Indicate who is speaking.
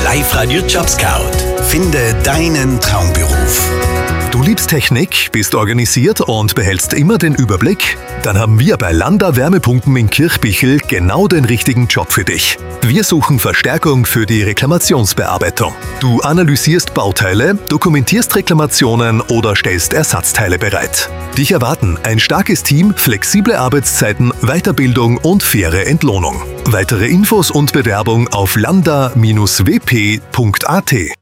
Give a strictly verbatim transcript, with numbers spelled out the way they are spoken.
Speaker 1: Live-Radio Jobscout. Finde deinen Traumberuf.
Speaker 2: Du liebst Technik, bist organisiert und behältst immer den Überblick? Dann haben wir bei Landa Wärmepumpen in Kirchbichel genau den richtigen Job für dich. Wir suchen Verstärkung für die Reklamationsbearbeitung. Du analysierst Bauteile, dokumentierst Reklamationen oder stellst Ersatzteile bereit. Dich erwarten ein starkes Team, flexible Arbeitszeiten, Weiterbildung und faire Entlohnung. Weitere Infos und Bewerbung auf landa Bindestrich w p Punkt a t.